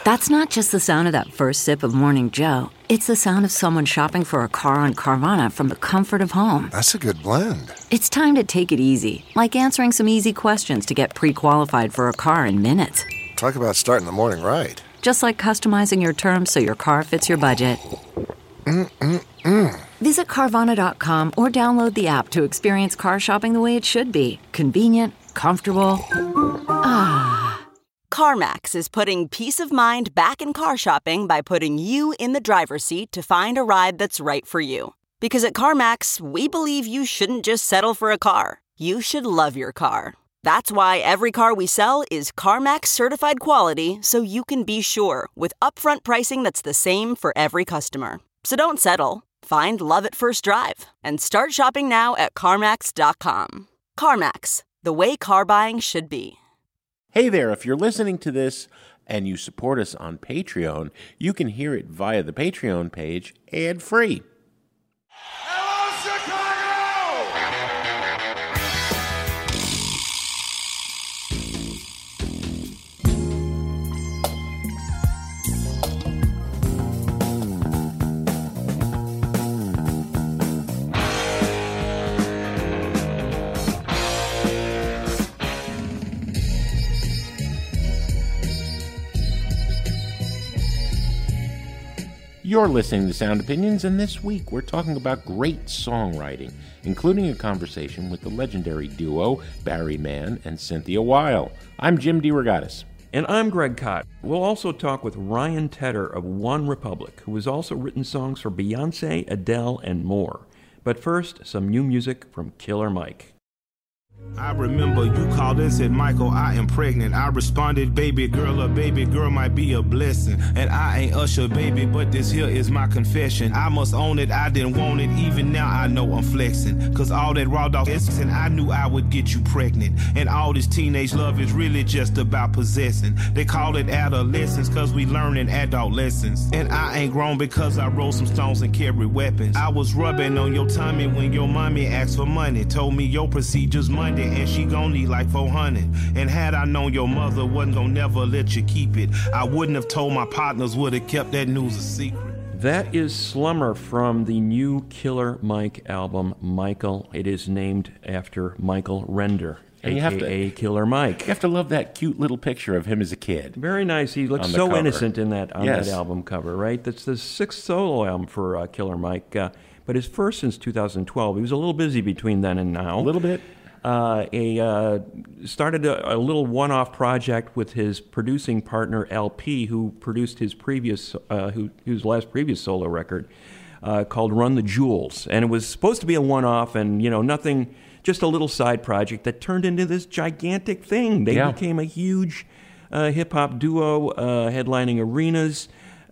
That's not just the sound of that first sip of Morning Joe. It's the sound of someone shopping for a car on Carvana from the comfort of home. That's a good blend. It's time to take it easy, like answering some easy questions to get pre-qualified for a car in minutes. Talk about starting the morning right. Just like customizing your terms so your car fits your budget. Visit Carvana.com or download the app to experience car shopping the way it should be. Convenient, comfortable. CarMax is putting peace of mind back in car shopping by putting you in the driver's seat to find a ride that's right for you. Because at CarMax, we believe you shouldn't just settle for a car. You should love your car. That's why every car we sell is CarMax certified quality, so you can be sure with upfront pricing that's the same for every customer. So don't settle. Find love at first drive and start shopping now at CarMax.com. CarMax, the way car buying should be. Hey there, if you're listening to this and you support us on Patreon, you can hear it via the Patreon page ad-free. Hello, Chicago! You're listening to Sound Opinions, and this week we're talking about great songwriting, including a conversation with the legendary duo Barry Mann and Cynthia Weil. I'm Jim DeRogatis. And I'm Greg Kot. We'll also talk with Ryan Tedder of One Republic, who has also written songs for Beyonce, Adele, and more. But first, some new music from Killer Mike. I remember you called and said, Michael, I am pregnant. I responded, baby girl, a baby girl might be a blessing. And I ain't Usher, baby, but this here is my confession. I must own it, I didn't want it, even now I know I'm flexing. Cause all that raw dog is, and I knew I would get you pregnant. And all this teenage love is really just about possessing. They call it adolescence, cause we learning adult lessons. And I ain't grown because I rolled some stones and carried weapons. I was rubbing on your tummy when your mommy asked for money. Told me your procedure's Monday and she gon' need like 400. And had I known your mother wasn't gon' never let you keep it, I wouldn't have told my partners, would have kept that news a secret. That is Slummer from the new Killer Mike album, Michael. It is named after Michael Render, a.k.a. Killer Mike. You have to love that cute little picture of him as a kid. Very nice. He looks so innocent in that that album cover, right? That's the sixth solo album for Killer Mike, but his first since 2012. He was a little busy between then and now. A little bit. Started a little one-off project with his producing partner LP, who produced his previous, whose last previous solo record, called Run the Jewels, and it was supposed to be a one-off, and nothing, just a little side project that turned into this gigantic thing. They became a huge hip-hop duo, headlining arenas.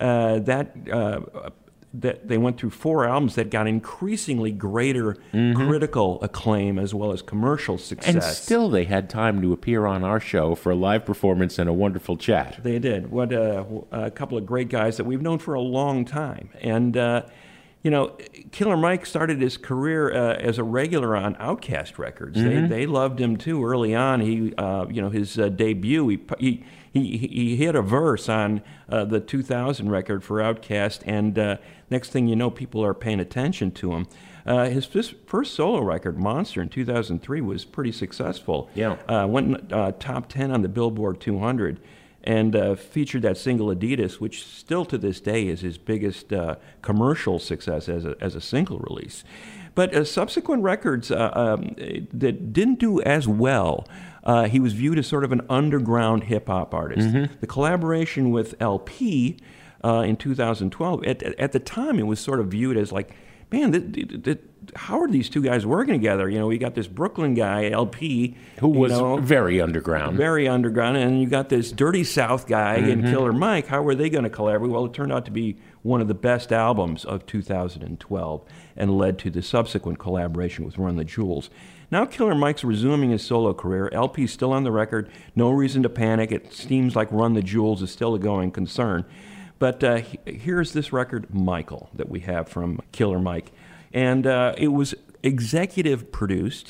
That they went through 4 albums that got increasingly greater critical acclaim as well as commercial success. And still they had time to appear on our show for a live performance and a wonderful chat. They did. What a couple of great guys that we've known for a long time. And, Killer Mike started his career as a regular on Outkast Records. They loved him, too, early on. He, his debut, he hit a verse on the 2000 record for Outkast, and next thing you know, people are paying attention to him. His first solo record, Monster, in 2003, was pretty successful. Went top 10 on the Billboard 200, and featured that single Adidas, which still to this day is his biggest commercial success as a single release. But subsequent records that didn't do as well, he was viewed as sort of an underground hip-hop artist. The collaboration with LP in 2012, at the time it was sort of viewed as like, man, how are these two guys working together? We got this Brooklyn guy, LP, who was very underground. Very underground, and you got this Dirty South guy and Killer Mike. How were they going to collaborate? Well, it turned out to be one of the best albums of 2012 and led to the subsequent collaboration with Run the Jewels. Now Killer Mike's resuming his solo career. LP's still on the record. No reason to panic. It seems like Run the Jewels is still a going concern. But here's this record, Michael, that we have from Killer Mike. And it was executive produced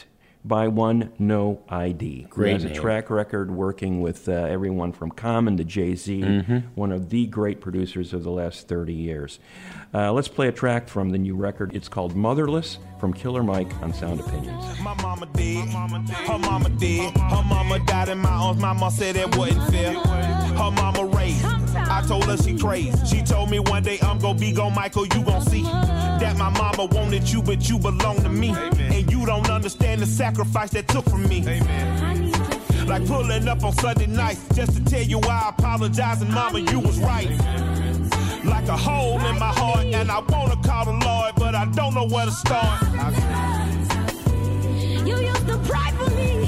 by one No ID. Great He has name. a track record working with everyone from Common to Jay-Z, one of the great producers of the last 30 years. Let's play a track from the new record. It's called Motherless from Killer Mike on Sound Opinions. My mama dead, her mama dead, her mama died in my arms, my mama said it wasn't fair. Her mama raised, I told her she crazy. She told me one day I'm gonna be gone, Michael, you gon' see that my mama wanted you, but you belong to me. Amen. And you don't understand the sacrifice that took from me. Amen. Like pulling up on Sunday night just to tell you why I apologize, and mama, you was right. Amen. Like a hole in my heart, and I wanna call the Lord, but I don't know where to start. You used to cry for me.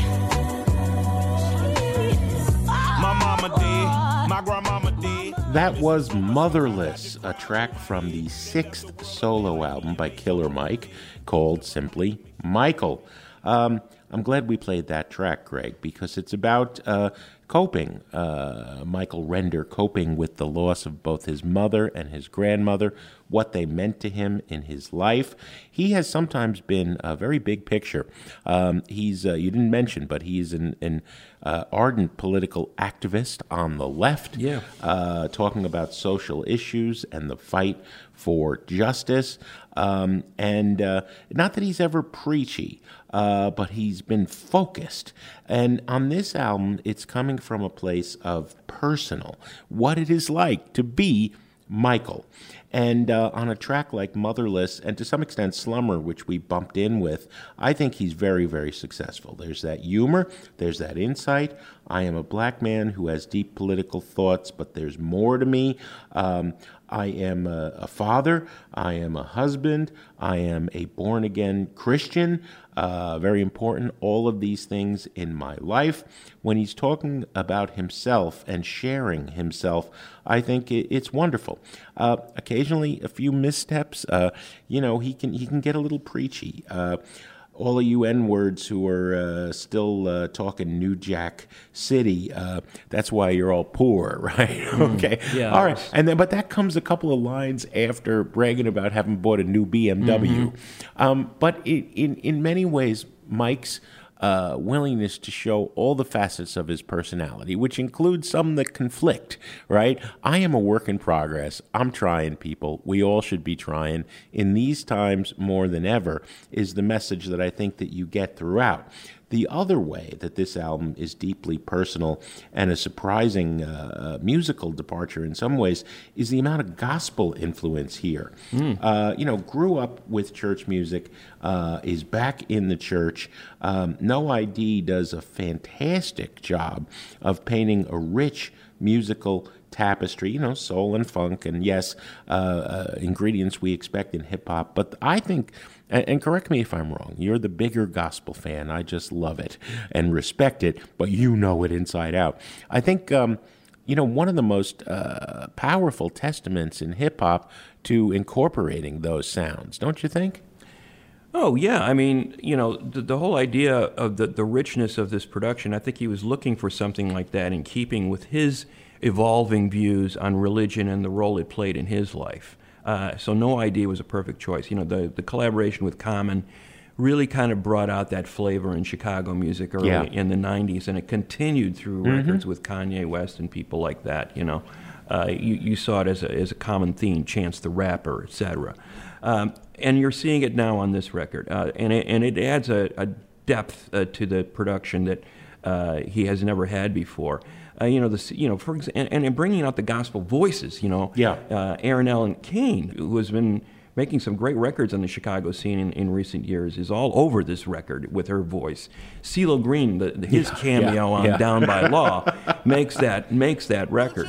My mama did, my grandmama did. That was Motherless, a track from the 6th solo album by Killer Mike called simply Michael. I'm glad we played that track, Greg, because it's about coping, Michael Render coping with the loss of both his mother and his grandmother, what they meant to him in his life. He has sometimes been a very big picture. He's you didn't mention, but he's an ardent political activist on the left, talking about social issues and the fight for justice. And not that he's ever preachy, but he's been focused. And on this album, it's coming from a place of personal, what it is like to be Michael. And on a track like Motherless, and to some extent Slumber, which we bumped in with, I think he's very, very successful. There's that humor, there's that insight. I am a black man who has deep political thoughts, but there's more to me. I am a father, I am a husband, I am a born-again Christian, very important, all of these things in my life. When he's talking about himself and sharing himself, I think it's wonderful. Occasionally, a few missteps, he can get a little preachy. All of you N-words who are still talking New Jack City, that's why you're all poor, right? Okay. Yeah. All right. And then, but that comes a couple of lines after bragging about having bought a new BMW. But in many ways, Mike's willingness to show all the facets of his personality, which includes some that conflict, right? I am a work in progress. I'm trying, people. We all should be trying. In these times, more than ever, is the message that I think that you get throughout. The other way that this album is deeply personal and a surprising musical departure in some ways is the amount of gospel influence here. Grew up with church music, is back in the church. No ID does a fantastic job of painting a rich musical tapestry, soul and funk, and yes, ingredients we expect in hip-hop. But I think, and correct me if I'm wrong, you're the bigger gospel fan. I just love it and respect it, but you know it inside out. I think, one of the most powerful testaments in hip-hop to incorporating those sounds, don't you think? Oh, yeah. I mean, the whole idea of the richness of this production, I think he was looking for something like that in keeping with his evolving views on religion and the role it played in his life. So No ID was a perfect choice. The collaboration with Common really kind of brought out that flavor in Chicago music early in the 90s, and it continued through records with Kanye West and people like that, You saw it as a common theme, Chance the Rapper, etc. And you're seeing it now on this record, and it adds a depth to the production that he has never had before. For example, and in bringing out the gospel voices, Aaron Allen Kane, who has been making some great records on the Chicago scene in recent years, is all over this record with her voice. CeeLo Green, his cameo on Down by Law, makes that record.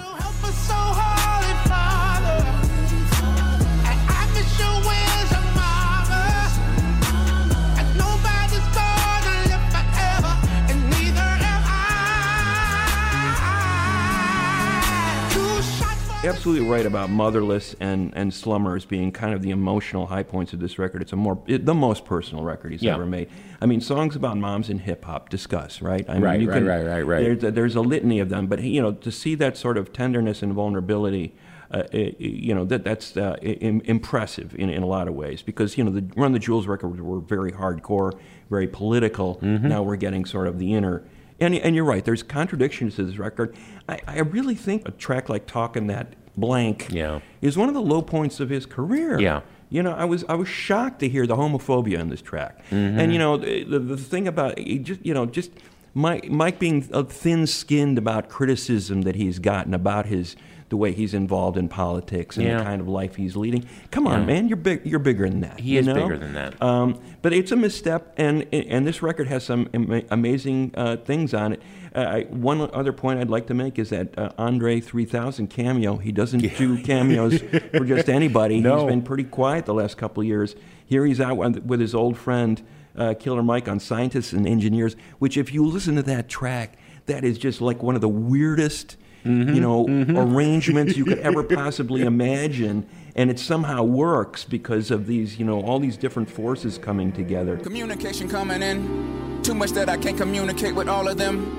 Absolutely right about Motherless and Slumber as being kind of the emotional high points of this record. It's the most personal record he's ever made. I mean, songs about moms in hip hop, discuss, right? I mean, right. Right. There's a litany of them, but to see that sort of tenderness and vulnerability that's impressive in a lot of ways, because the Run the Jewels records were very hardcore, very political. Now we're getting sort of the inner. And you're right, there's contradictions to this record. I really think a track like Talkin' That Blank is one of the low points of his career. Yeah. I was shocked to hear the homophobia in this track. And the thing about just Mike being thin-skinned about criticism that he's gotten about the way he's involved in politics and the kind of life he's leading. Come on, man, you're bigger than that. He is bigger than that. But it's a misstep, and this record has some amazing things on it. One other point I'd like to make is that Andre 3000 cameo. He doesn't do cameos for just anybody. No. He's been pretty quiet the last couple of years. Here he's out with his old friend Killer Mike on Scientists and Engineers, which if you listen to that track, that is just like one of the weirdest arrangements you could ever possibly imagine, and it somehow works because of these, all these different forces coming together. Communication coming in, too much that I can't communicate with all of them.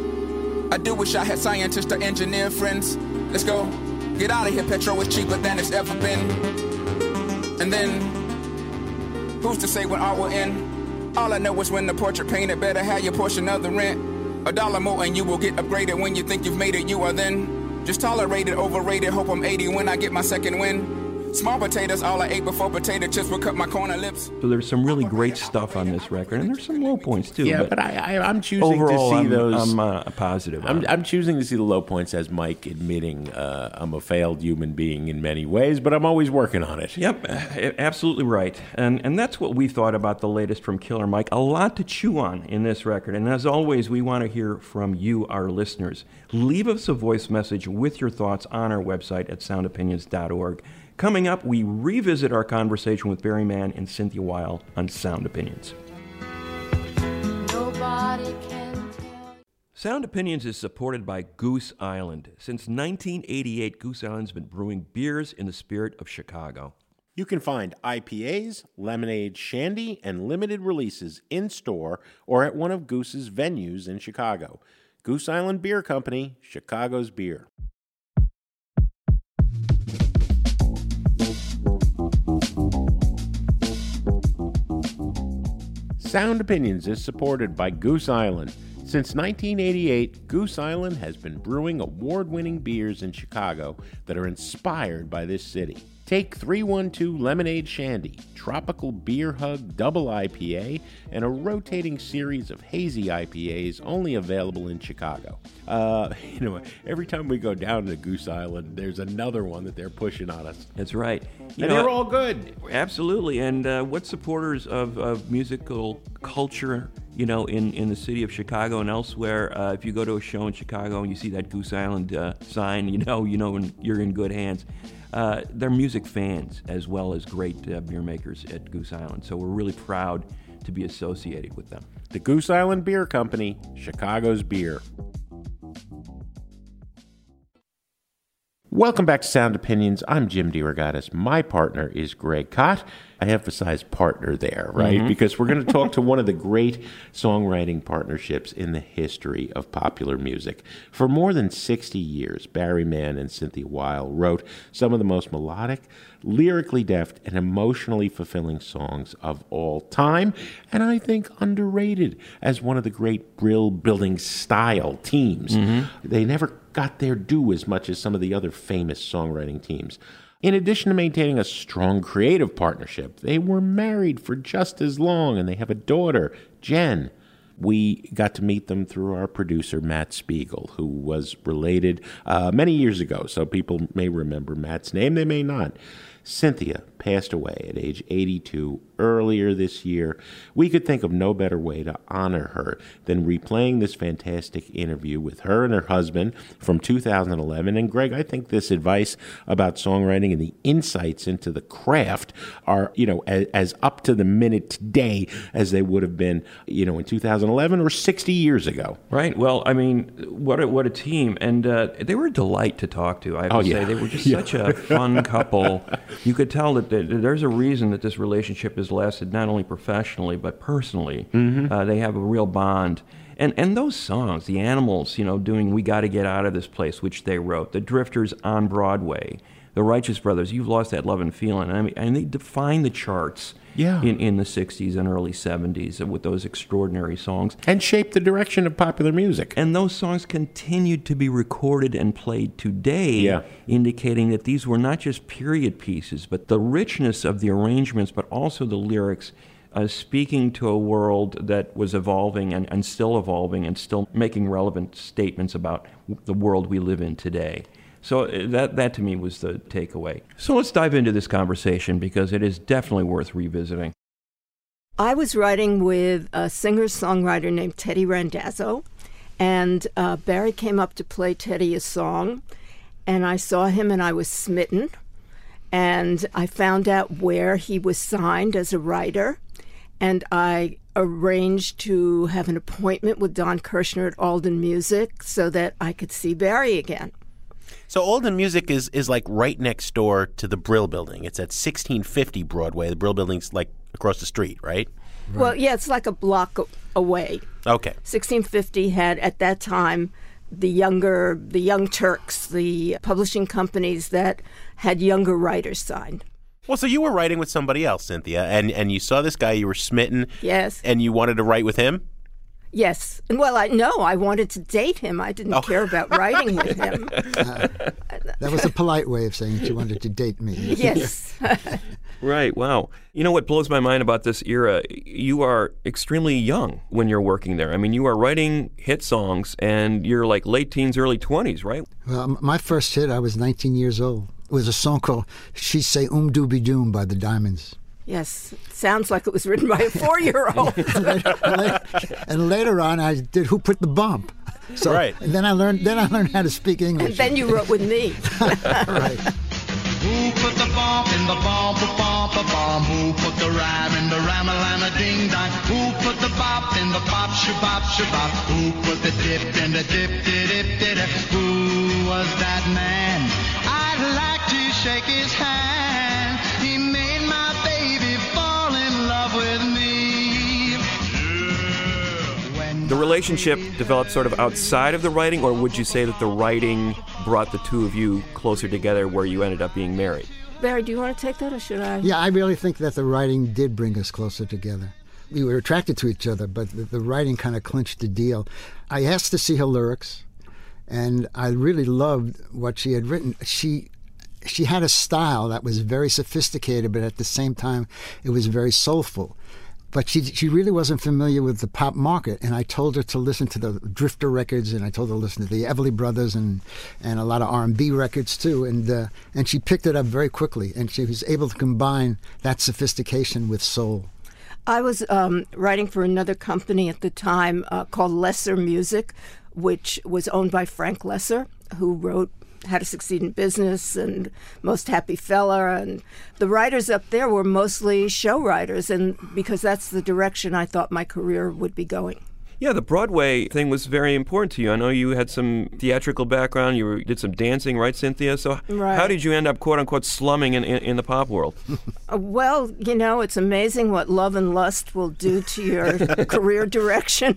I do wish I had scientist or engineer friends. Let's go, get out of here, petrol is cheaper than it's ever been. And then, who's to say when art will end? All I know is when the portrait painted, better have your portion of the rent. $1 more and you will get upgraded. When you think you've made it, you are then just tolerated, overrated. Hope I'm 80 when I get my second win. Small potatoes, all I ate before potato chips will cut my corner lips. So there's some really great stuff on this record, and there's some low points too. Yeah, but I'm choosing overall, to see those. I'm positive. I'm choosing to see the low points as Mike admitting I'm a failed human being in many ways, but I'm always working on it. Yep, absolutely right. And that's what we thought about the latest from Killer Mike. A lot to chew on in this record. And as always, we want to hear from you, our listeners. Leave us a voice message with your thoughts on our website at soundopinions.org. Coming up, we revisit our conversation with Barry Mann and Cynthia Weil on Sound Opinions. Nobody can tell. Sound Opinions is supported by Goose Island. Since 1988, Goose Island's been brewing beers in the spirit of Chicago. You can find IPAs, lemonade, shandy, and limited releases in-store or at one of Goose's venues in Chicago. Goose Island Beer Company, Chicago's beer. Sound Opinions is supported by Goose Island. Since 1988, Goose Island has been brewing award-winning beers in Chicago that are inspired by this city. Take 312 Lemonade Shandy, Tropical Beer Hug Double IPA, and a rotating series of hazy IPAs only available in Chicago. Every time we go down to Goose Island, there's another one that they're pushing on us. That's right. And they're all good. Absolutely. And what supporters of musical culture, in the city of Chicago and elsewhere, if you go to a show in Chicago and you see that Goose Island sign, you know you're in good hands. They're music fans as well as great beer makers at Goose Island. So we're really proud to be associated with them. The Goose Island Beer Company, Chicago's beer. Welcome back to Sound Opinions. I'm Jim DeRogatis. My partner is Greg Kot. I emphasize partner there, right? Mm-hmm. Because we're going to talk to one of the great songwriting partnerships in the history of popular music. For more than 60 years, Barry Mann and Cynthia Weil wrote some of the most melodic, lyrically deft, and emotionally fulfilling songs of all time, and I think underrated as one of the great brill-building style teams. Mm-hmm. They never got their due as much as some of the other famous songwriting teams. In addition to maintaining a strong creative partnership, they were married for just as long, and they have a daughter, Jen. We got to meet them through our producer, Matt Spiegel, who was related many years ago, so people may remember Matt's name, they may not. Cynthia passed away at age 82 earlier this year. We could think of no better way to honor her than replaying this fantastic interview with her and her husband from 2011. And Greg, I think this advice about songwriting and the insights into the craft are, as up to the minute today as they would have been, in 2011 or 60 years ago. Right. Well, I mean, what a team. And they were a delight to talk to, I have to say. They were just such a fun couple. You could tell that there's a reason that this relationship has lasted not only professionally but personally. Mm-hmm. They have a real bond. And those songs, the Animals, doing We Gotta Get Out of This Place, which they wrote, the Drifters on Broadway, the Righteous Brothers, You've Lost That Love and Feeling. I mean, and they defined the charts in the 60s and early 70s with those extraordinary songs. And shaped the direction of popular music. And those songs continued to be recorded and played today, indicating that these were not just period pieces, but the richness of the arrangements, but also the lyrics, speaking to a world that was evolving and still making relevant statements about the world we live in today. So that to me was the takeaway. So let's dive into this conversation because it is definitely worth revisiting. I was writing with a singer-songwriter named Teddy Randazzo, and Barry came up to play Teddy a song, and I saw him and I was smitten, and I found out where he was signed as a writer, and I arranged to have an appointment with Don Kirshner at Alden Music so that I could see Barry again. So Alden Music is like right next door to the Brill Building. It's at 1650 Broadway. The Brill Building's like across the street, right? Well, yeah, it's like a block away. Okay. 1650 had, at that time, the Young Turks, the publishing companies that had younger writers signed. Well, so you were writing with somebody else, Cynthia, and you saw this guy, you were smitten. Yes. And you wanted to write with him? Yes. Well, I wanted to date him. I didn't care about writing with him. That was a polite way of saying that you wanted to date me. Yes. Right. Wow. You know what blows my mind about this era? You are extremely young when you're working there. I mean, you are writing hit songs, and you're like late teens, early 20s, right? Well, my first hit, I was 19 years old. It was a song called She Say Doobie Doom by the Diamonds. Yes, sounds like it was written by a 4-year-old. And later on, I did Who Put the Bump. So, right. And then I learned how to speak English. And then you wrote with me. Right. Who put the bump in the bump, bump? Who put the rhyme in the rhyme-a-lime ding dong? Who put the bop in the bop, shabop, shabop? Who put the dip in the dip, dip, dip? Who was that man? I'd like to shake his hand. He made my baby fall in love with me. The relationship developed sort of outside of the writing, or would you say that the writing brought the two of you closer together where you ended up being married? Barry, do you want to take that, or should I? Yeah, I really think that the writing did bring us closer together. We were attracted to each other, but the writing kind of clinched the deal. I asked to see her lyrics, and I really loved what she had written. She had a style that was very sophisticated, but at the same time, it was very soulful. But she really wasn't familiar with the pop market, and I told her to listen to the Drifter records, and I told her to listen to the Everly Brothers and a lot of R&B records too, and she picked it up very quickly, and she was able to combine that sophistication with soul. I was writing for another company at the time called Lesser Music, which was owned by Frank Lesser, who wrote How to Succeed in Business and Most Happy Fella, and the writers up there were mostly show writers, and because that's the direction I thought my career would be going. Yeah, the Broadway thing was very important to you. I know you had some theatrical background. You did some dancing, right, Cynthia? So right. How did you end up, quote-unquote, slumming in the pop world? Well, it's amazing what love and lust will do to your career direction.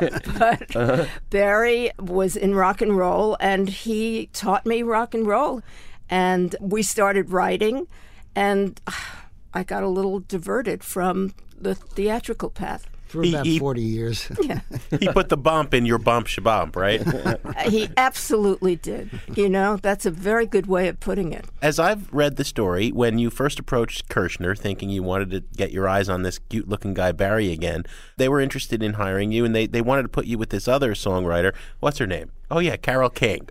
But Barry was in rock and roll, and he taught me rock and roll. And we started writing, and I got a little diverted from the theatrical path. For about 40 years. Yeah. He put the bump in your bump shabump, right? He absolutely did. That's a very good way of putting it. As I've read the story, when you first approached Kirshner thinking you wanted to get your eyes on this cute-looking guy Barry again, they were interested in hiring you, and they wanted to put you with this other songwriter. What's her name? Oh, yeah, Carole King.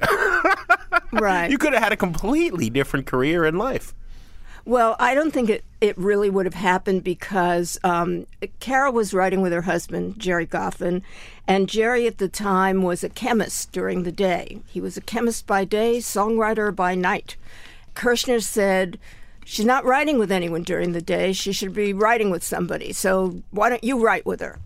Right. You could have had a completely different career in life. Well, I don't think it really would have happened because Carole was writing with her husband, Jerry Goffin, and Jerry at the time was a chemist during the day. He was a chemist by day, songwriter by night. Kirshner said, she's not writing with anyone during the day. She should be writing with somebody. So why don't you write with her?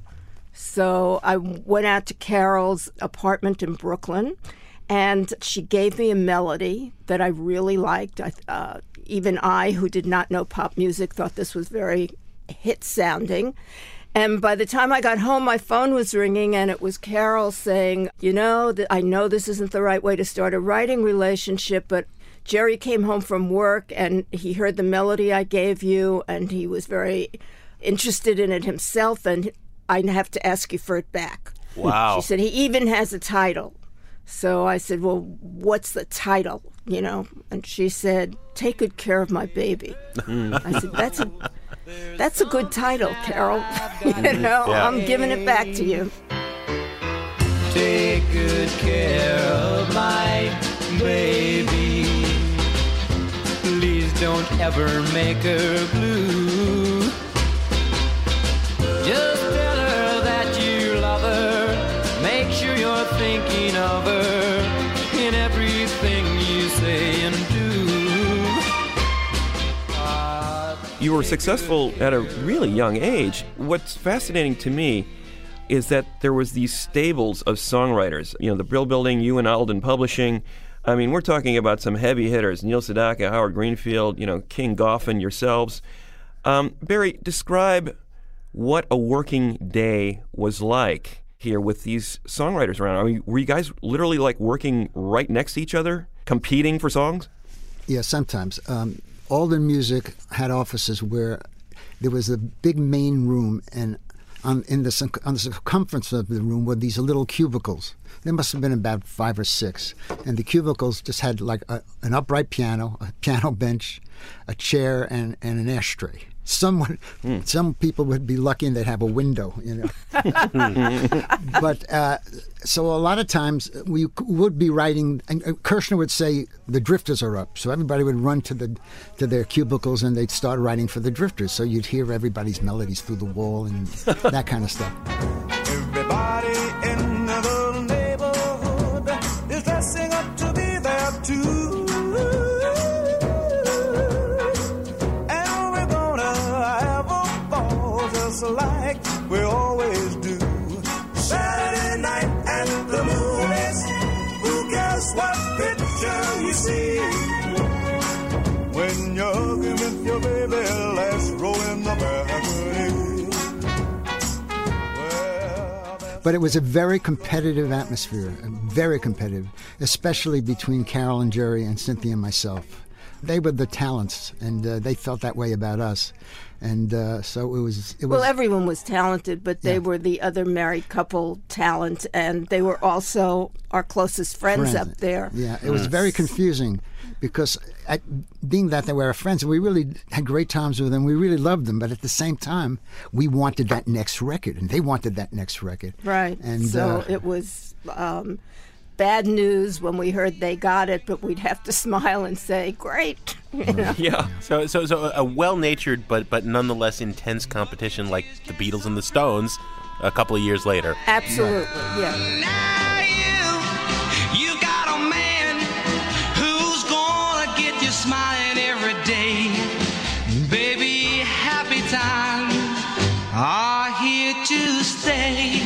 So I went out to Carole's apartment in Brooklyn, and she gave me a melody that I really liked. Even I, who did not know pop music, thought this was very hit-sounding. And by the time I got home, my phone was ringing, and it was Carole saying, I know this isn't the right way to start a writing relationship, but Jerry came home from work and he heard the melody I gave you, and he was very interested in it himself, and I have to ask you for it back. Wow. She said, he even has a title. So I said, well, what's the title, you know? And she said, Take Good Care of My Baby. I said, that's a good title, Carol. You know, I'm giving it back to you. Take good care of my baby. Please don't ever make her blue. Just tell her that you love her. Make sure you're thinking of her in everything you say and do. You were successful at a really young age. What's fascinating to me is that there was these stables of songwriters. You know, the Brill Building, you and Alden Publishing. I mean, we're talking about some heavy hitters. Neil Sedaka, Howard Greenfield, you know, King Goffin, yourselves. Barry, describe what a working day was like here with these songwriters around. I mean, were you guys literally like working right next to each other, competing for songs? Yeah, sometimes. Alden Music had offices where there was a big main room, and on the circumference of the room were these little cubicles. There must have been about 5 or 6. And the cubicles just had like an upright piano, a piano bench, a chair, and an ashtray. Some people would be lucky and they'd have a window, you know. But so a lot of times we would be writing, and Kirshner would say, the Drifters are up. So everybody would run to their cubicles and they'd start writing for the Drifters. So you'd hear everybody's melodies through the wall and that kind of stuff. Everybody in the neighborhood is dressing up to be there too. Like we always do. Saturday night and the movies. Who cares what picture you see? When you're hugging with your baby, let's roll in the balcony. But it was a very competitive atmosphere, very competitive, especially between Carol and Jerry and Cynthia and myself. They were the talents, and they felt that way about us. And so it was. Well, everyone was talented, but they were the other married couple talent, and they were also our closest friends up there. Yeah, it was very confusing because being that they were our friends, we really had great times with them. We really loved them, but at the same time, we wanted that next record, and they wanted that next record. Right. And so it was bad news when we heard they got it, but we'd have to smile and say, "Great." You know? Yeah. So a well-natured but nonetheless intense competition like the Beatles and the Stones a couple of years later. Absolutely, yeah. Now you got a man who's gonna get you smiling every day. Baby, happy times are here to stay.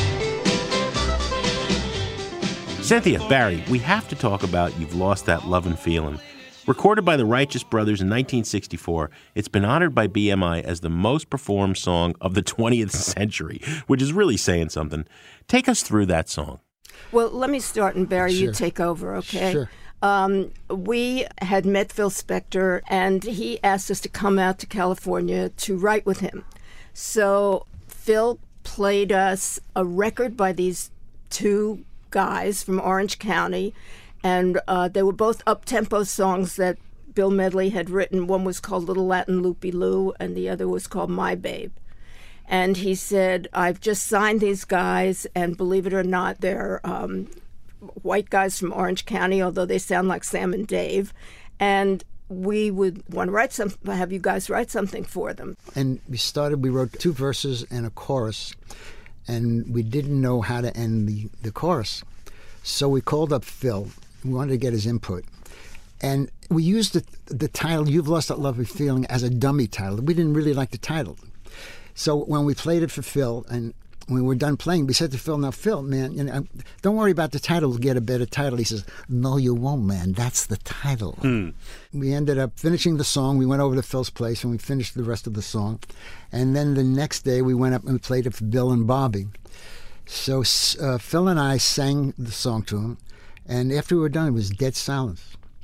Cynthia, Barry, we have to talk about You've Lost That Lovin' Feelin'. Recorded by the Righteous Brothers in 1964, it's been honored by BMI as the most performed song of the 20th century, which is really saying something. Take us through that song. Well, let me start, and Barry, Sure. you take over, okay? Sure. We had met Phil Spector, and he asked us to come out to California to write with him. So Phil played us a record by these two guys from Orange County, and they were both up-tempo songs that Bill Medley had written. One was called Little Latin Loopy Loo, and the other was called My Babe. And he said, I've just signed these guys, and believe it or not, they're white guys from Orange County, although they sound like Sam and Dave. And we would want to write have you guys write something for them. And we wrote 2 verses and a chorus, and we didn't know how to end the chorus. So we called up Phil. We wanted to get his input. And we used the title, You've Lost That Lovely Feeling, as a dummy title. We didn't really like the title. So when we played it for Phil, and when we were done playing, we said to Phil, now, Phil, man, you know, don't worry about the title. We'll get a better title. He says, no, you won't, man. That's the title. We ended up finishing the song. We went over to Phil's place, and we finished the rest of the song. And then the next day, we went up and we played it for Bill and Bobby. So Phil and I sang the song to him. And after we were done, it was dead silence.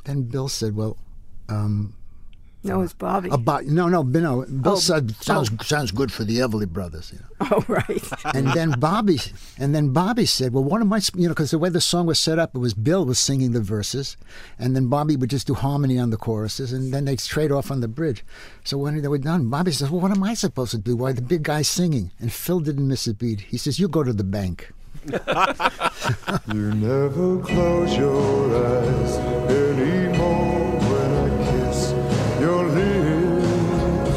then Bill said, well, no, it's Bobby. Bill said, sounds good for the Everly Brothers. You know. Oh, right. and then Bobby said, well, what am I, because the way the song was set up, it was Bill was singing the verses, and then Bobby would just do harmony on the choruses, and then they'd trade off on the bridge. So when they were done, Bobby says, well, what am I supposed to do? Why the big guy's singing? And Phil didn't miss a beat. He says, you go to the bank. You never close your eyes anymore when I kiss your lips.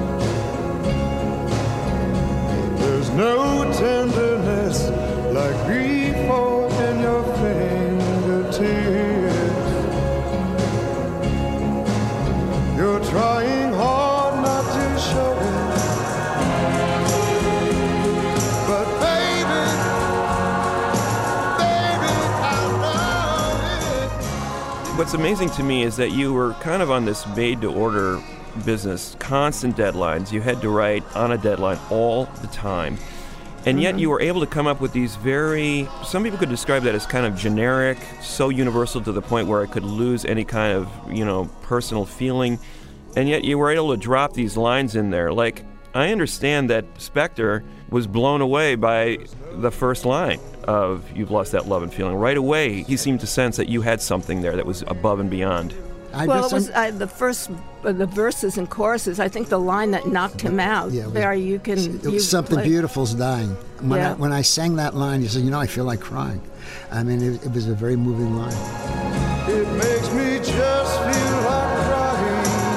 There's no tenderness like grief or in your fingertips. You're trying hard not to show it, but What's amazing to me is that you were kind of on this made-to-order business, constant deadlines. You had to write on a deadline all the time. And yet you were able to come up with these some people could describe that as kind of generic, so universal to the point where it could lose any kind of, personal feeling. And yet you were able to drop these lines in there. Like, I understand that Spector was blown away by the first line of You've Lost That Love and Feeling. Right away, he seemed to sense that you had something there that was above and beyond. It was the verses and choruses. I think the line that knocked him out. Something Beautiful's dying. When I sang that line, you said, I feel like crying. I mean, it was a very moving line. It makes me just feel like crying.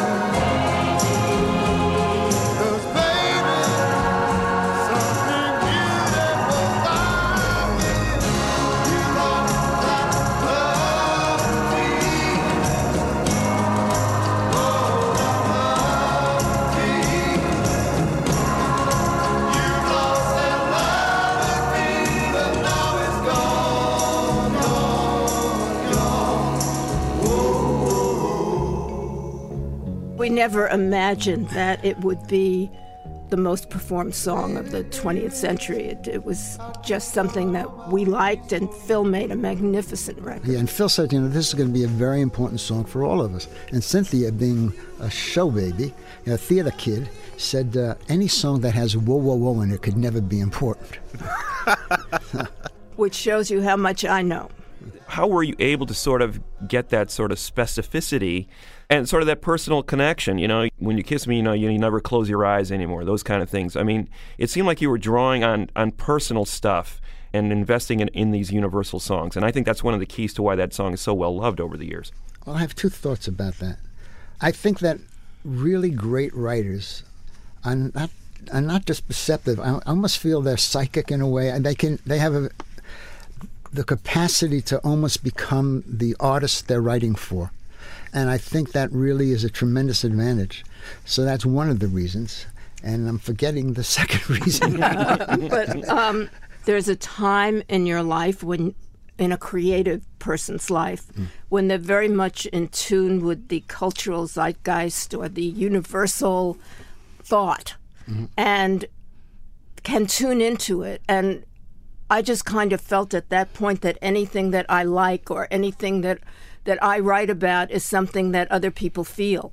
We never imagined that it would be the most performed song of the 20th century. It was just something that we liked, and Phil made a magnificent record. Yeah, and Phil said, this is going to be a very important song for all of us. And Cynthia, being a show baby, a theater kid, said any song that has whoa, whoa, whoa in it could never be important. Which shows you how much I know. How were you able to sort of get that sort of specificity and sort of that personal connection? When you kiss me, you never close your eyes anymore, those kind of things. I mean, it seemed like you were drawing on personal stuff and investing in these universal songs. And I think that's one of the keys to why that song is so well loved over the years. Well, I have two thoughts about that. I think that really great writers are not just perceptive. I almost feel they're psychic in a way, and they have the capacity to almost become the artist they're writing for. And I think that really is a tremendous advantage. So that's one of the reasons. And I'm forgetting the second reason. But there's a time in your life in a creative person's life, when they're very much in tune with the cultural zeitgeist or the universal thought and can tune into it. And I just kind of felt at that point that anything that I like or anything that I write about is something that other people feel.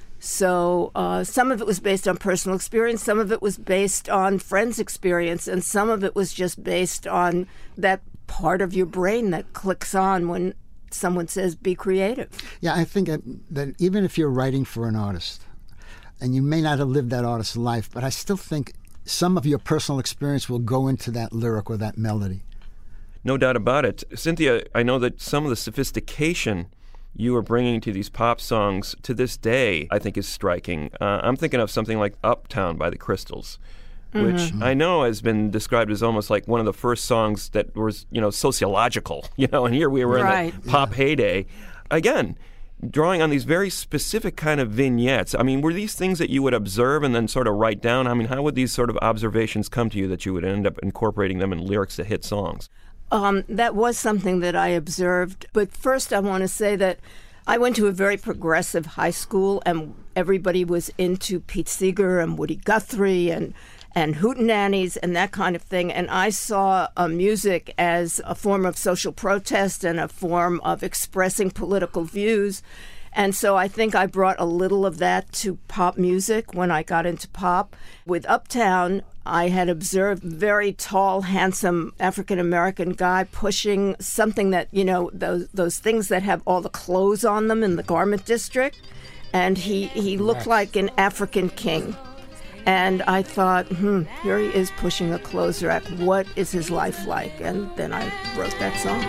So some of it was based on personal experience, some of it was based on friends' experience, and some of it was just based on that part of your brain that clicks on when someone says, be creative. Yeah, I think that even if you're writing for an artist, and you may not have lived that artist's life, but I still think some of your personal experience will go into that lyric or that melody. No doubt about it. Cynthia, I know that some of the sophistication you are bringing to these pop songs to this day, I think, is striking. I'm thinking of something like Uptown by the Crystals, which I know has been described as almost like one of the first songs that was, sociological, and here we were in the pop heyday. Again, drawing on these very specific kind of vignettes. I mean, were these things that you would observe and then sort of write down? I mean, how would these sort of observations come to you that you would end up incorporating them in lyrics to hit songs? That was something that I observed. But first I want to say that I went to a very progressive high school, and everybody was into Pete Seeger and Woody Guthrie, and hootenannies and that kind of thing. And I saw music as a form of social protest and a form of expressing political views. And so I think I brought a little of that to pop music when I got into pop. With Uptown, I had observed a very tall, handsome African-American guy pushing something that, you know, those things that have all the clothes on them in the garment district. And he looked like an African king. And I thought, here he is pushing a clothes rack. What is his life like? And then I wrote that song.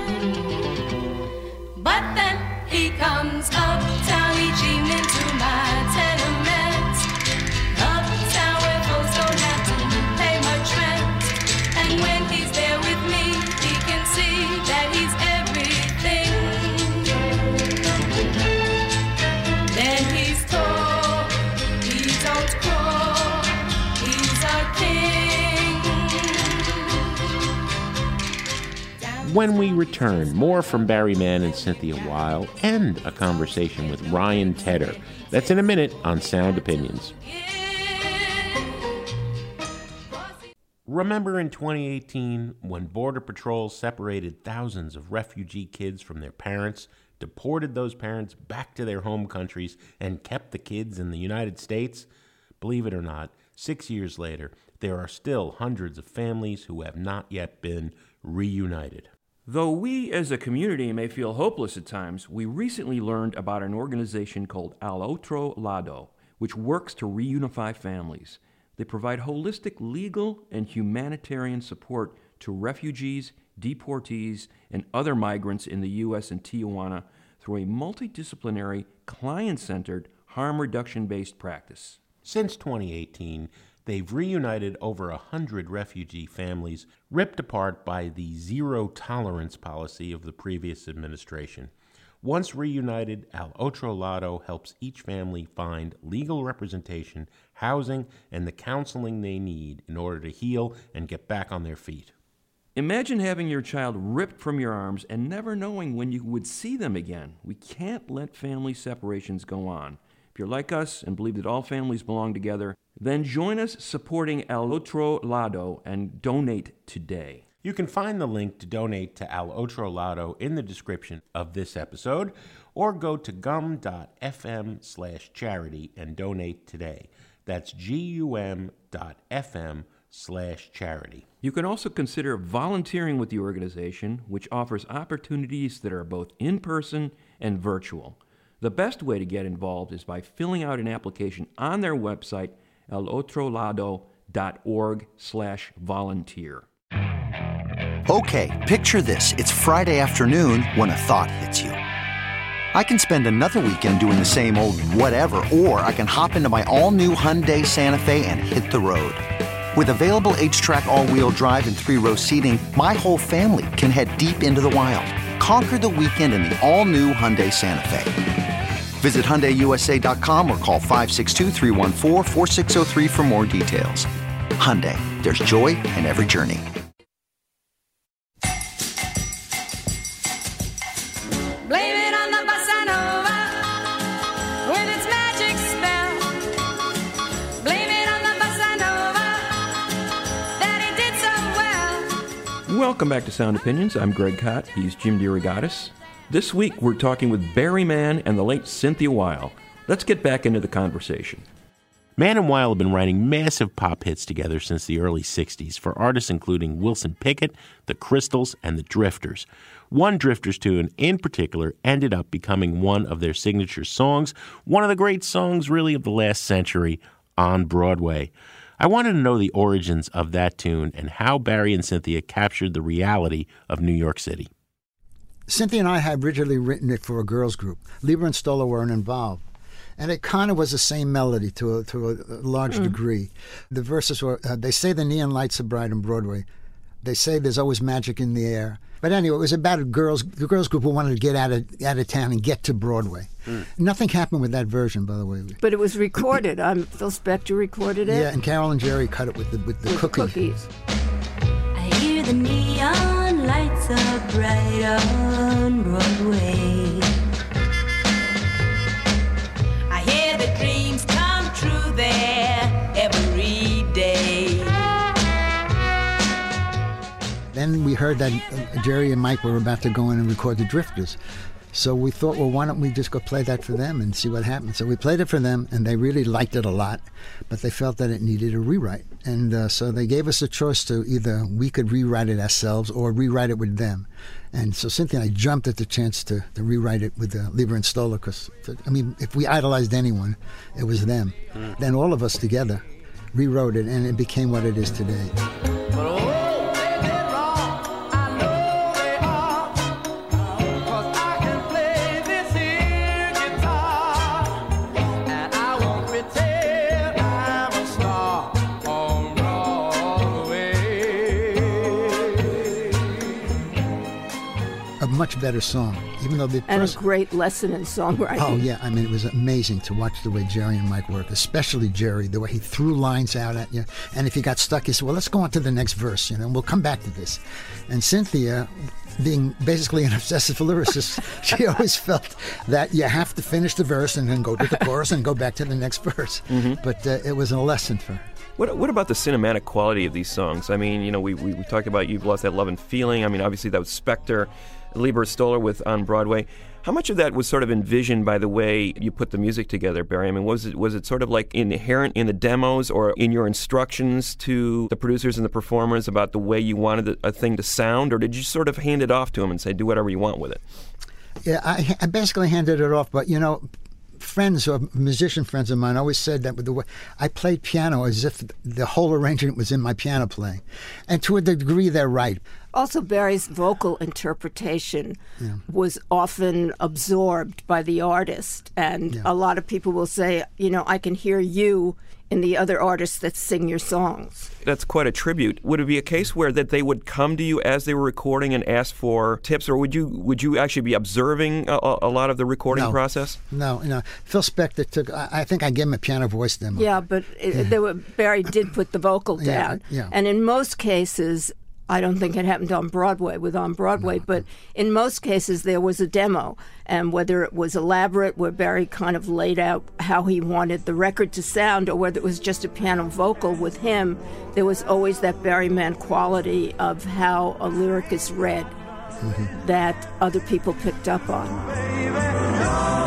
But then he comes uptown each evening to my tenement. Uptown where folks don't have to pay much rent. And when he's there with me, he can see that he's everything. Then he's tall, he don't crawl, he's a king. When we return, more from Barry Mann and Cynthia Weil and a conversation with Ryan Tedder. That's in a minute on Sound Opinions. Remember in 2018 when Border Patrol separated thousands of refugee kids from their parents, deported those parents back to their home countries, and kept the kids in the United States? Believe it or not, 6 years later, there are still hundreds of families who have not yet been reunited. Though we as a community may feel hopeless at times, we recently learned about an organization called Al Otro Lado, which works to reunify families. They provide holistic legal and humanitarian support to refugees, deportees, and other migrants in the U.S. and Tijuana through a multidisciplinary, client-centered, harm reduction-based practice. Since 2018, they've reunited over 100 refugee families ripped apart by the zero-tolerance policy of the previous administration. Once reunited, Al Otro Lado helps each family find legal representation, housing, and the counseling they need in order to heal and get back on their feet. Imagine having your child ripped from your arms and never knowing when you would see them again. We can't let family separations go on. If you're like us and believe that all families belong together, then join us supporting Al Otro Lado and donate today. You can find the link to donate to Al Otro Lado in the description of this episode, or go to gum.fm/charity and donate today. That's gum.fm/charity. You can also consider volunteering with the organization, which offers opportunities that are both in-person and virtual. The best way to get involved is by filling out an application on their website, alotrolado.org/volunteer. Okay, picture this. It's Friday afternoon when a thought hits you. I can spend another weekend doing the same old whatever, or I can hop into my all-new Hyundai Santa Fe and hit the road. With available H-Track all-wheel drive and 3-row seating, my whole family can head deep into the wild. Conquer the weekend in the all-new Hyundai Santa Fe. Visit HyundaiUSA.com or call 562-314-4603 for more details. Hyundai, there's joy in every journey. Blame it on the bossa nova with its magic spell. Blame it on the bossa nova that it did so well. Welcome back to Sound Opinions. I'm Greg Kot. He's Jim DeRogatis. This week, we're talking with Barry Mann and the late Cynthia Weil. Let's get back into the conversation. Mann and Weil have been writing massive pop hits together since the early 60s for artists including Wilson Pickett, the Crystals, and the Drifters. One Drifters tune in particular ended up becoming one of their signature songs, one of the great songs really of the last century on Broadway. I wanted to know the origins of that tune and how Barry and Cynthia captured the reality of New York City. Cynthia and I had originally written it for a girls group. Lieber and Stoller weren't involved. And it kind of was the same melody to a large degree. The verses were, they say the neon lights are bright on Broadway. They say there's always magic in the air. But anyway, it was about the girls group who wanted to get out of town and get to Broadway. Nothing happened with that version, by the way. But it was recorded. Phil Spector recorded it. Yeah, and Carol and Jerry cut it with the cookies. I hear the neon lights are bright on Broadway. I hear the dreams come true there every day. heard that Jerry and Mike were about to go in and record the Drifters. So we thought, well, why don't we just go play that for them and see what happens? So we played it for them, and they really liked it a lot, but they felt that it needed a rewrite. And so they gave us a choice to either we could rewrite it ourselves or rewrite it with them. And so Cynthia and I jumped at the chance to rewrite it with Leiber and Stoller, because, I mean, if we idolized anyone, it was them. Then all of us together rewrote it, and it became what it is today. Much better song, even though the and a great lesson in songwriting. Oh yeah, I mean, it was amazing to watch the way Jerry and Mike worked, especially Jerry, the way he threw lines out at you, and if you got stuck, he said, "Well, let's go on to the next verse, and we'll come back to this." And Cynthia, being basically an obsessive lyricist, she always felt that you have to finish the verse and then go to the chorus and go back to the next verse. But it was a lesson for her. What about the cinematic quality of these songs? I mean, we talked about You've Lost That Love and Feeling. I mean, obviously that was Spector, Leiber Stoller with On Broadway. How much of that was sort of envisioned by the way you put the music together, Barry? I mean, was it sort of like inherent in the demos or in your instructions to the producers and the performers about the way you wanted a thing to sound, or did you sort of hand it off to them and say, do whatever you want with it? Yeah, I basically handed it off, but friends or musician friends of mine always said that with the way I played piano as if the whole arrangement was in my piano playing. And to a degree, they're right. Also, Barry's vocal interpretation was often absorbed by the artist. And a lot of people will say, I can hear you in the other artists that sing your songs. That's quite a tribute. Would it be a case where that they would come to you as they were recording and ask for tips, or would you actually be observing a lot of the recording process? No. Phil Spector took, I think I gave him a piano voice demo. Yeah, but Barry did put the vocal down. Yeah. And in most cases, I don't think it happened on Broadway, but in most cases there was a demo. And whether it was elaborate, where Barry kind of laid out how he wanted the record to sound, or whether it was just a piano vocal with him, there was always that Barry Mann quality of how a lyric is read that other people picked up on.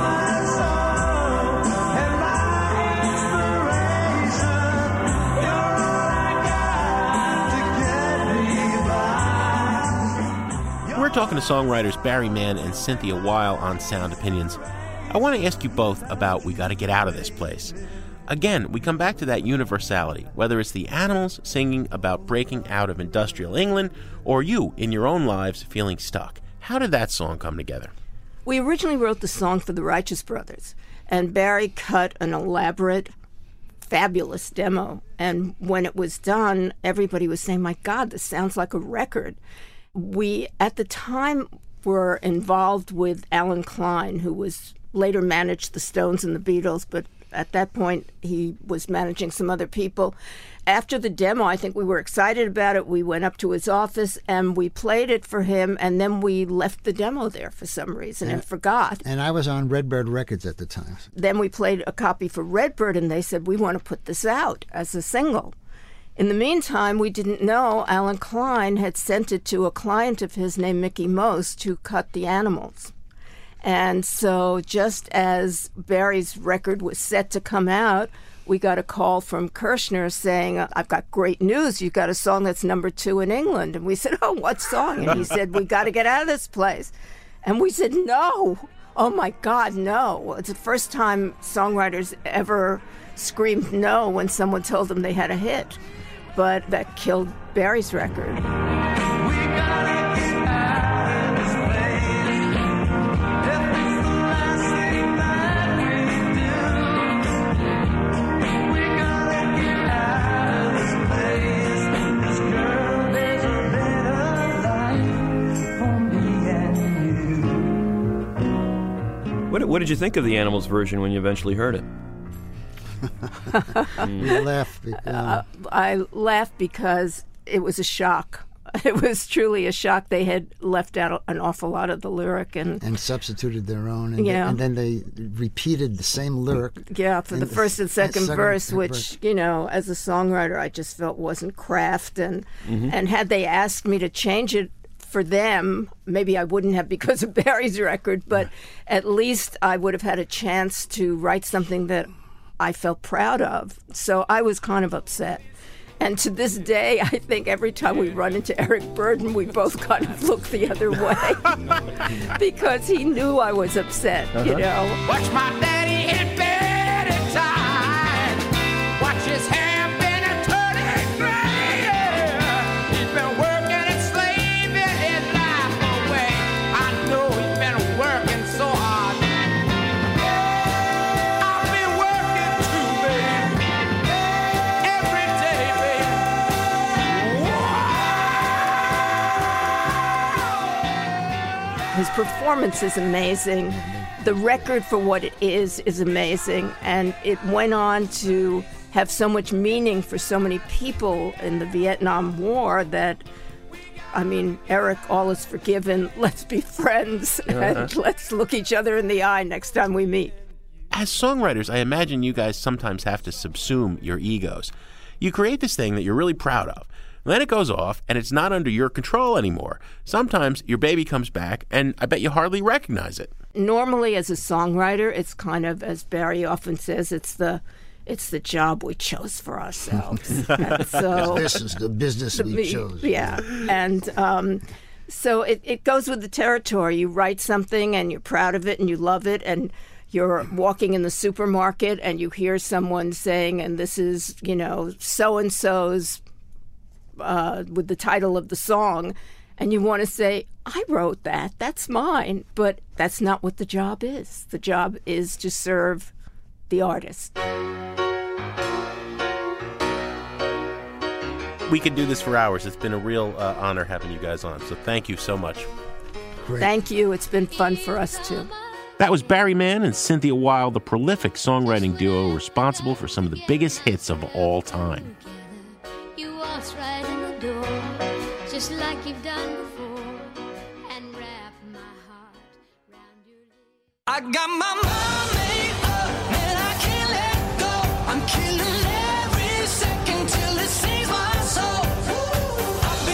We're talking to songwriters Barry Mann and Cynthia Weil on Sound Opinions. I want to ask you both about We Gotta Get Out of This Place. Again, we come back to that universality, whether it's the Animals singing about breaking out of industrial England, or you, in your own lives, feeling stuck. How did that song come together? We originally wrote the song for the Righteous Brothers, and Barry cut an elaborate, fabulous demo. And when it was done, everybody was saying, my God, this sounds like a record. We, at the time, were involved with Alan Klein, who was later managed the Stones and the Beatles, but at that point he was managing some other people. After the demo, I think we were excited about it. We went up to his office and we played it for him, and then we left the demo there for some reason and forgot. And I was on Redbird Records at the time. Then we played a copy for Redbird, and they said, we want to put this out as a single. In the meantime, we didn't know Alan Klein had sent it to a client of his named Mickey Most, who cut the Animals. And so just as Barry's record was set to come out, we got a call from Kirshner saying, I've got great news. You've got a song that's #2 in England. And we said, oh, what song? And he said, we got to get out of this place. And we said, no. Oh, my God, no. It's the first time songwriters ever screamed no when someone told them they had a hit. But that killed Barry's record. What did you think of the Animals version when you eventually heard it? You laughed. I laughed because it was a shock. It was truly a shock. They had left out an awful lot of the lyric and substituted their own. And then they repeated the same lyric. Yeah, for the first and second verse, which, as a songwriter, I just felt wasn't craft. And had they asked me to change it, for them. Maybe I wouldn't have because of Barry's record, but at least I would have had a chance to write something that I felt proud of. So I was kind of upset. And to this day, I think every time we run into Eric Burdon, we both kind of look the other way because he knew I was upset, you know. Watch my daddy in bed at time. Watch his hair been a turning gray. He's been working and slaving his life away. I know he's been working so hard. I've been working too, baby. Every day, baby. His performance is amazing. The record for what it is amazing. And it went on to have so much meaning for so many people in the Vietnam War that, I mean, Eric, all is forgiven. Let's be friends and let's look each other in the eye next time we meet. As songwriters, I imagine you guys sometimes have to subsume your egos. You create this thing that you're really proud of. Then it goes off, and it's not under your control anymore. Sometimes your baby comes back, and I bet you hardly recognize it. Normally, as a songwriter, it's kind of, as Barry often says, it's the job we chose for ourselves. And so This is the business we chose. Yeah, and so it goes with the territory. You write something, and you're proud of it, and you love it, and you're walking in the supermarket, and you hear someone saying, and this is, you know, so-and-so's, with the title of the song, and you want to say, I wrote that, that's mine, but that's not what the job is. The job is to serve the artist. We could do this for hours. It's been a real honor having you guys on, so thank you so much. Great. Thank you. It's been fun for us, too. That was Barry Mann and Cynthia Weil, the prolific songwriting duo responsible for some of the biggest hits of all time. You waltz right in the door, just like you've done before, and wrap my heart round your lips. I got my mind made up, and I can't let go. I'm killing every second till it sings my soul. I've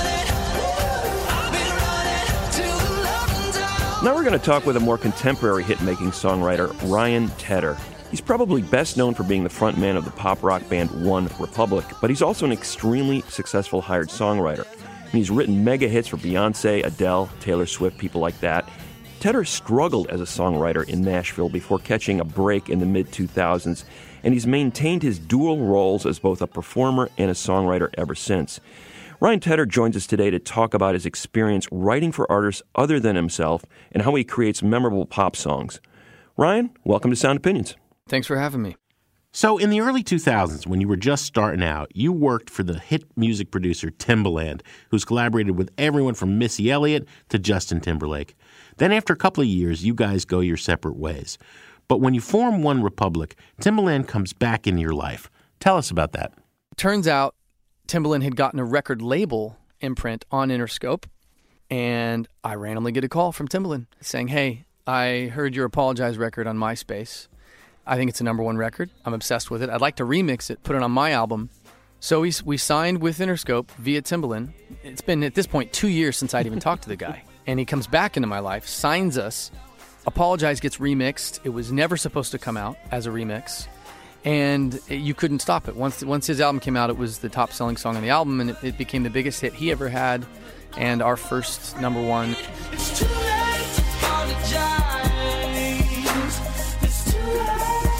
been running till the love runs out. Now we're going to talk with a more contemporary hit-making songwriter, Ryan Tedder. He's probably best known for being the frontman of the pop rock band One Republic, but he's also an extremely successful hired songwriter. And he's written mega hits for Beyonce, Adele, Taylor Swift, people like that. Tedder struggled as a songwriter in Nashville before catching a break in the mid-2000s, and he's maintained his dual roles as both a performer and a songwriter ever since. Ryan Tedder joins us today to talk about his experience writing for artists other than himself and how he creates memorable pop songs. Ryan, welcome to Sound Opinions. Thanks for having me. So in the early 2000s, when you were just starting out, you worked for the hit music producer Timbaland, who's collaborated with everyone from Missy Elliott to Justin Timberlake. Then after a couple of years, you guys go your separate ways. But when you form One Republic, Timbaland comes back into your life. Tell us about that. Turns out Timbaland had gotten a record label imprint on Interscope, and I randomly get a call from Timbaland saying, hey, I heard your Apologize record on MySpace. I think it's a #1 record. I'm obsessed with it. I'd like to remix it, put it on my album. So we signed with Interscope via Timbaland. It's been, at this point, 2 years since I'd even talked to the guy. And he comes back into my life, signs us. Apologize gets remixed. It was never supposed to come out as a remix. And you couldn't stop it. Once his album came out, it was the top-selling song on the album, and it became the biggest hit he ever had and our first #1. It's too late to apologize. It's too late.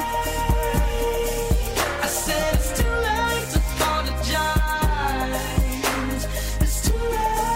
I said it's too late to apologize. It's too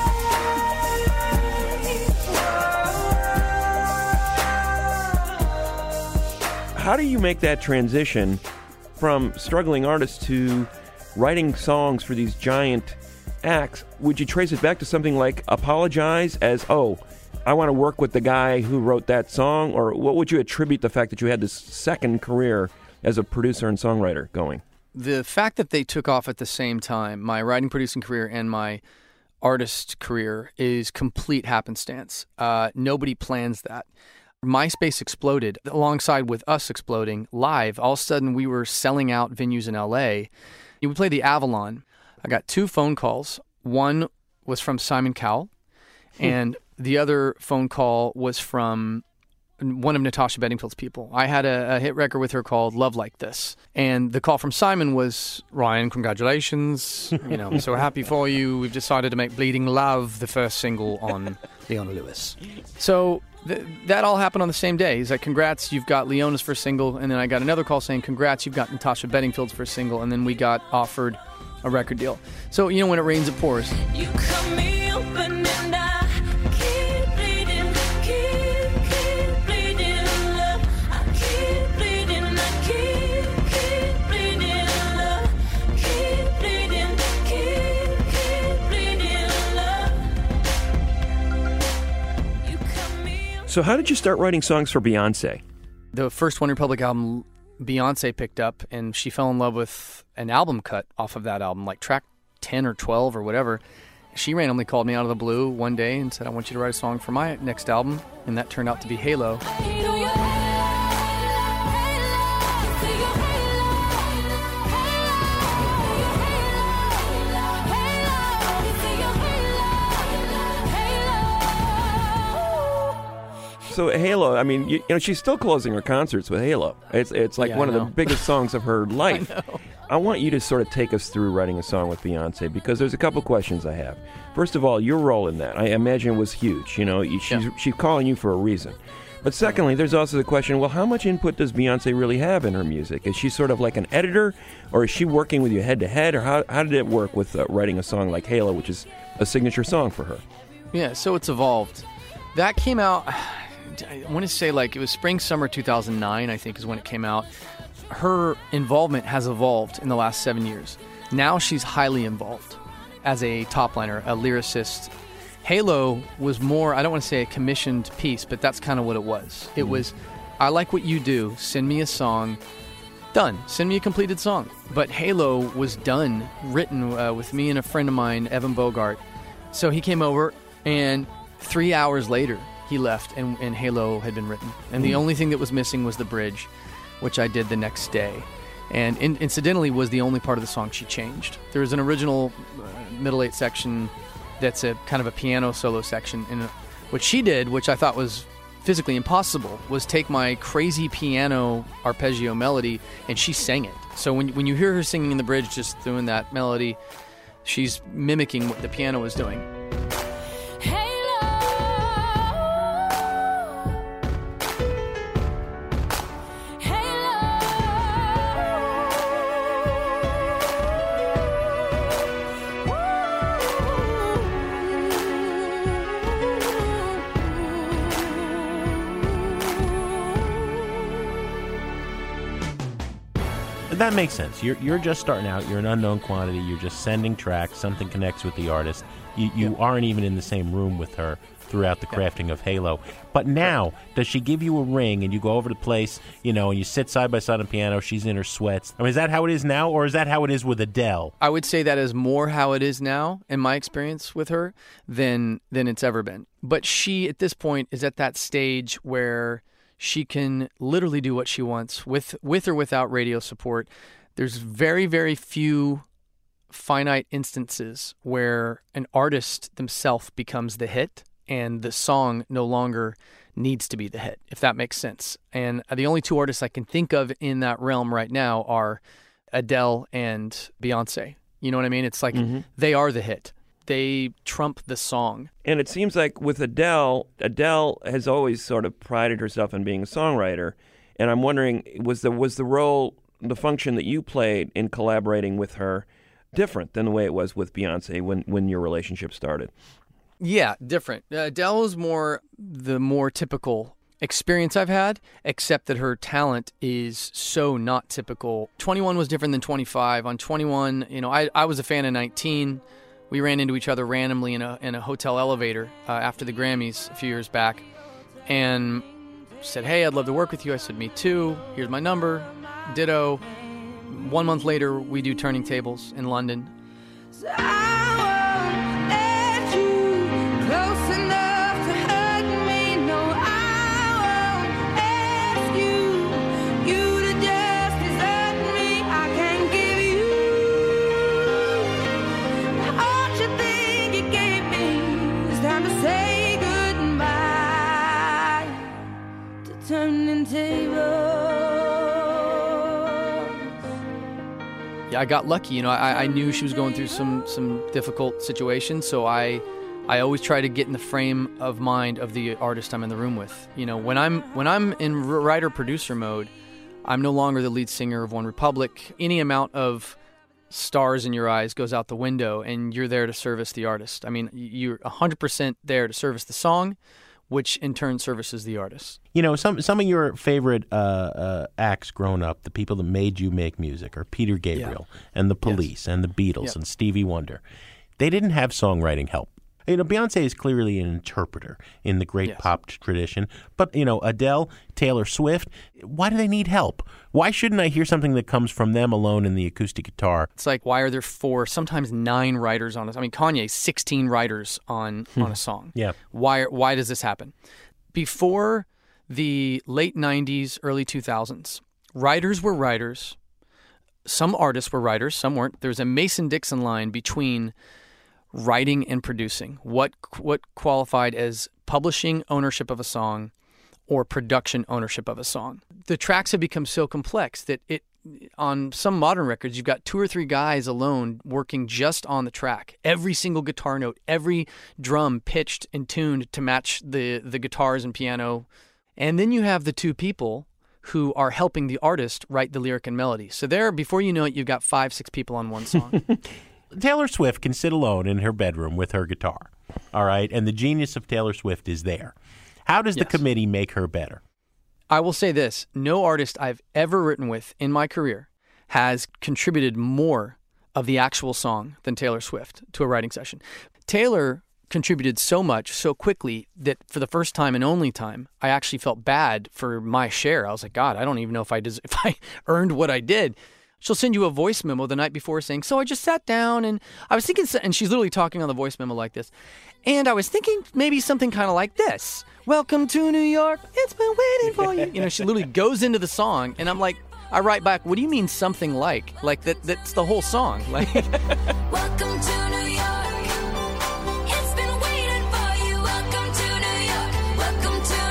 late. How do you make that transition from struggling artists to writing songs for these giant acts? Would you trace it back to something like Apologize as, oh, I want to work with the guy who wrote that song? Or what would you attribute the fact that you had this second career as a producer and songwriter going? The fact that they took off at the same time, my writing producing career and my artist career, is complete happenstance. Nobody plans that. MySpace exploded alongside with us exploding live. All of a sudden, we were selling out venues in L.A. We played the Avalon. I got 2 phone calls. One was from Simon Cowell, And the other phone call was from one of Natasha Bedingfield's people. I had a hit record with her called Love Like This. And the call from Simon was, Ryan, congratulations. I'm so happy for you. We've decided to make Bleeding Love the first single on Leona Lewis. So that all happened on the same day. He's like, congrats, you've got Leona's first single. And then I got another call saying, congrats, you've got Natasha Bedingfield's first single. And then we got offered a record deal. So, when it rains, it pours. You cut me open and I keep bleeding, keep bleeding, love. I keep bleeding, I keep bleeding, love. Keep bleeding, keep bleeding, love. You cut me open. So how did you start writing songs for Beyonce? The first One Republic album Beyonce picked up, and she fell in love with an album cut off of that album, like track 10 or 12 or whatever. She randomly called me out of the blue one day and said, I want you to write a song for my next album, and that turned out to be Halo. So Halo, I mean, she's still closing her concerts with Halo. It's like one of the biggest songs of her life. I want you to sort of take us through writing a song with Beyonce, because there's a couple questions I have. First of all, your role in that, I imagine, was huge. She's calling you for a reason. But secondly, there's also the question, well, how much input does Beyonce really have in her music? Is she sort of like an editor, or is she working with you head-to-head, or how did it work with writing a song like Halo, which is a signature song for her? Yeah, so it's evolved. That came out, I want to say it was spring, summer 2009, I think, is when it came out. Her involvement has evolved in the last 7 years. Now she's highly involved as a top-liner, a lyricist. Halo was more, I don't want to say a commissioned piece, but that's kind of what it was. It was, I like what you do, send me a song, done. Send me a completed song. But Halo was done, written with me and a friend of mine, Evan Bogart. So he came over, and 3 hours later, he left, and Halo had been written. And the only thing that was missing was the bridge, which I did the next day. And incidentally was the only part of the song she changed. There was an original middle 8 section that's a kind of a piano solo section. And what she did, which I thought was physically impossible, was take my crazy piano arpeggio melody, and she sang it. So when you hear her singing in the bridge, just doing that melody, she's mimicking what the piano was doing. That makes sense. You're just starting out. You're an unknown quantity. You're just sending tracks. Something connects with the artist. You aren't even in the same room with her throughout the crafting of Halo. But now, does she give you a ring and you go over to the place, and you sit side by side on the piano, she's in her sweats? I mean, is that how it is now, or is that how it is with Adele? I would say that is more how it is now, in my experience with her, than it's ever been. But she, at this point, is at that stage where she can literally do what she wants with or without radio support. There's very, very few finite instances where an artist themselves becomes the hit and the song no longer needs to be the hit, if that makes sense. And the only two artists I can think of in that realm right now are Adele and Beyonce. You know what I mean? It's like they are the hit. They trump the song. And it seems like with Adele has always sort of prided herself on being a songwriter. And I'm wondering, was the role, the function that you played in collaborating with her different than the way it was with Beyonce when your relationship started? Yeah, different. Adele was the more typical experience I've had, except that her talent is so not typical. 21 was different than 25. On 21, I was a fan of 19. We ran into each other randomly in a hotel elevator after the Grammys a few years back, and said, "Hey, I'd love to work with you." I said, "Me too. Here's my number." Ditto. 1 month later, we do Turning Tables in London. So I won't let you close enough to hurt me. No, I won't ask you to just desert me. I can't give you all you think you gave me. It's time to say Yeah, I got lucky. You know, I knew she was going through some difficult situations, so I always try to get in the frame of mind of the artist I'm in the room with. You know, when I'm in writer-producer mode, I'm no longer the lead singer of One Republic. Any amount of stars in your eyes goes out the window, and you're there to service the artist. I mean, you're 100% there to service the song, which in turn services the artist. You know, some of your favorite acts growing up, the people that made you make music, are Peter Gabriel and the Police and the Beatles and Stevie Wonder. They didn't have songwriting help. You know, Beyonce is clearly an interpreter in the great pop tradition. But, you know, Adele, Taylor Swift, why do they need help? Why shouldn't I hear something that comes from them alone in the acoustic guitar? It's like, why are there 4, sometimes 9 writers on it? I mean, Kanye, 16 writers on a song. Yeah. Why does this happen? Before the late 90s, early 2000s, writers were writers. Some artists were writers, some weren't. There was a Mason-Dixon line between writing and producing. What qualified as publishing ownership of a song or production ownership of a song. The tracks have become so complex that on some modern records, you've got 2 or 3 guys alone working just on the track. Every single guitar note, every drum pitched and tuned to match the guitars and piano. And then you have the 2 people who are helping the artist write the lyric and melody. So there, before you know it, you've got 5, 6 people on one song. Taylor Swift can sit alone in her bedroom with her guitar, all right? And the genius of Taylor Swift is there. How does the committee make her better? I will say this. No artist I've ever written with in my career has contributed more of the actual song than Taylor Swift to a writing session. Taylor contributed so much so quickly that for the first time and only time, I actually felt bad for my share. I was like, God, I don't even know if I earned what I did. She'll send you a voice memo the night before saying, so I just sat down and I was thinking, and she's literally talking on the voice memo like this, and I was thinking maybe something kind of like this. Welcome to New York. It's been waiting for you. You know, she literally goes into the song, and I'm like, I write back, what do you mean something like? Like that's the whole song. Like, Welcome to New York. It's been waiting for you. Welcome to New York. Welcome to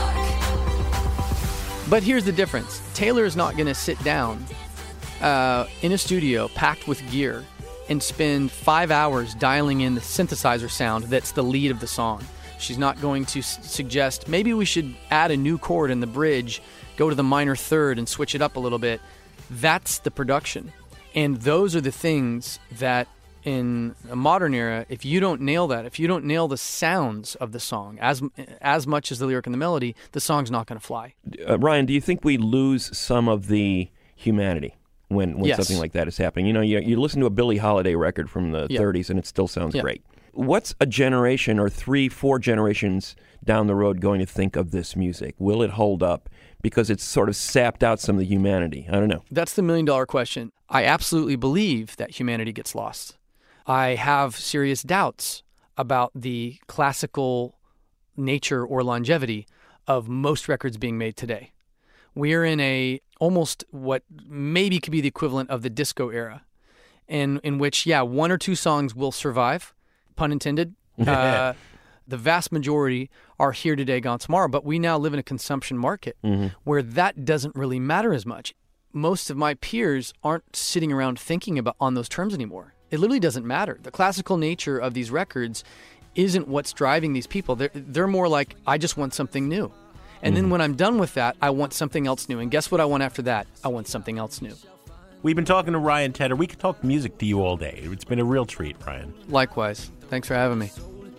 New York. But here's the difference. Taylor is not going to sit down in a studio packed with gear and spend 5 hours dialing in the synthesizer sound that's the lead of the song. She's not going to suggest, maybe we should add a new chord in the bridge, go to the minor third and switch it up a little bit. That's the production. And those are the things that in a modern era, if you don't nail that, if you don't nail the sounds of the song as much as the lyric and the melody, the song's not going to fly. Ryan, do you think we lose some of the humanity when something like that is happening? You know, you listen to a Billie Holiday record from the 30s and it still sounds great. What's a generation or 3-4 generations down the road going to think of this music? Will it hold up? Because it's sort of sapped out some of the humanity. I don't know. That's the million-dollar question. I absolutely believe that humanity gets lost. I have serious doubts about the classical nature or longevity of most records being made today. We're in almost what maybe could be the equivalent of the disco era, in which, 1 or 2 songs will survive, pun intended. The vast majority are here today, gone tomorrow, but we now live in a consumption market where that doesn't really matter as much. Most of my peers aren't sitting around thinking about on those terms anymore. It literally doesn't matter. The classical nature of these records isn't what's driving these people. They're more like, I just want something new. And then when I'm done with that, I want something else new. And guess what I want after that? I want something else new. We've been talking to Ryan Tedder. We could talk music to you all day. It's been a real treat, Ryan. Likewise. Thanks for having me.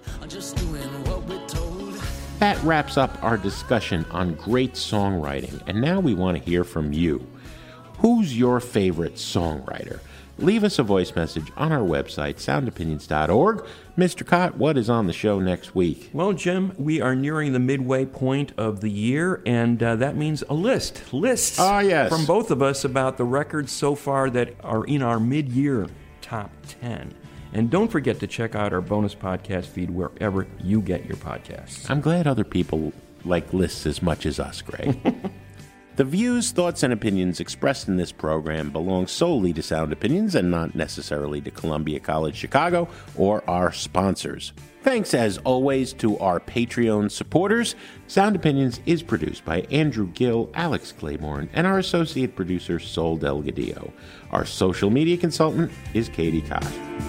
That wraps up our discussion on great songwriting. And now we want to hear from you. Who's your favorite songwriter? Leave us a voice message on our website, soundopinions.org. Mr. Cott, what is on the show next week? Well, Jim, we are nearing the midway point of the year, and that means a lists from both of us about the records so far that are in our mid-year top 10. And don't forget to check out our bonus podcast feed wherever you get your podcasts. I'm glad other people like lists as much as us, Greg. The views, thoughts, and opinions expressed in this program belong solely to Sound Opinions and not necessarily to Columbia College Chicago or our sponsors. Thanks, as always, to our Patreon supporters. Sound Opinions is produced by Andrew Gill, Alex Claiborne, and our associate producer, Sol Delgadillo. Our social media consultant is Katie Koch.